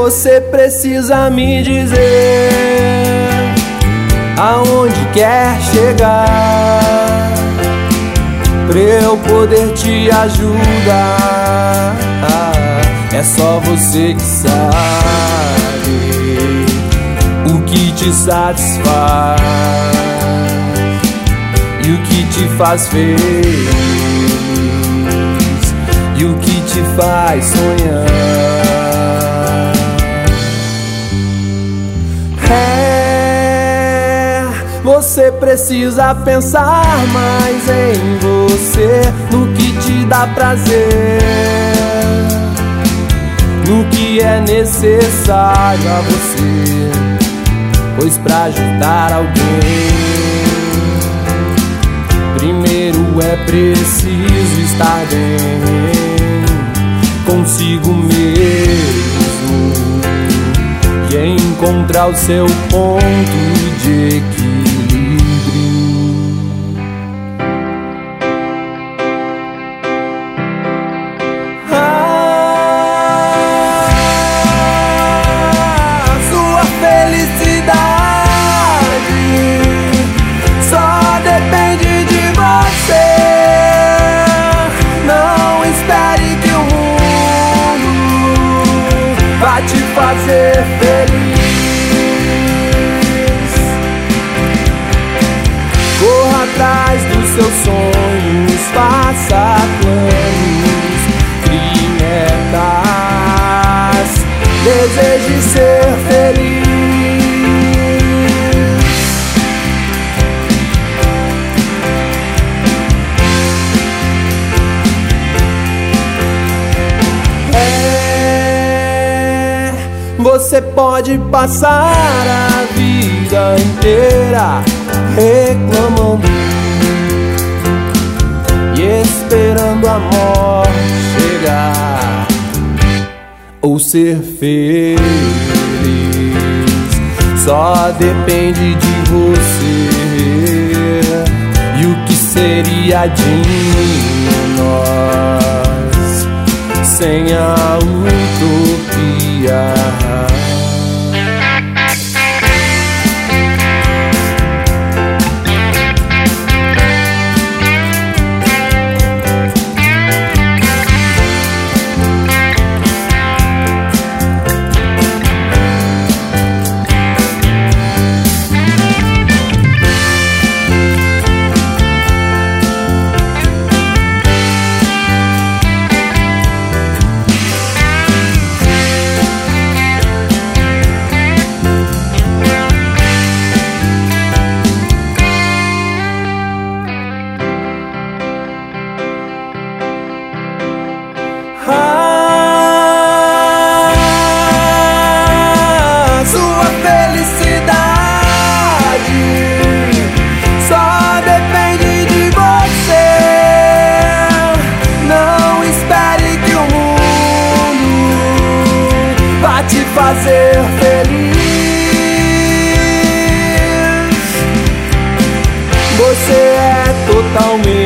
Você precisa me dizer aonde quer chegar, pra eu poder te ajudar. É só você que sabe o que te satisfaz e o que te faz feliz e o que te faz sonhar. Você precisa pensar mais em você, no que te dá prazer, no que é necessário a você, pois pra ajudar alguém, primeiro é preciso estar bem consigo mesmo e encontrar o seu ponto de equilíbrio. Sua felicidade só depende de você. Não espere que o mundo vá te fazer feliz. Corra atrás dos seus sonhos, faça planos, crie metas, deseje ser feliz. Você pode passar a vida inteira reclamando e esperando a morte chegar, ou ser feliz. Só depende de você e o que seria de nós sem a utopia. Sua felicidade só depende de você. Não espere que o mundo vá te fazer feliz. Você é totalmente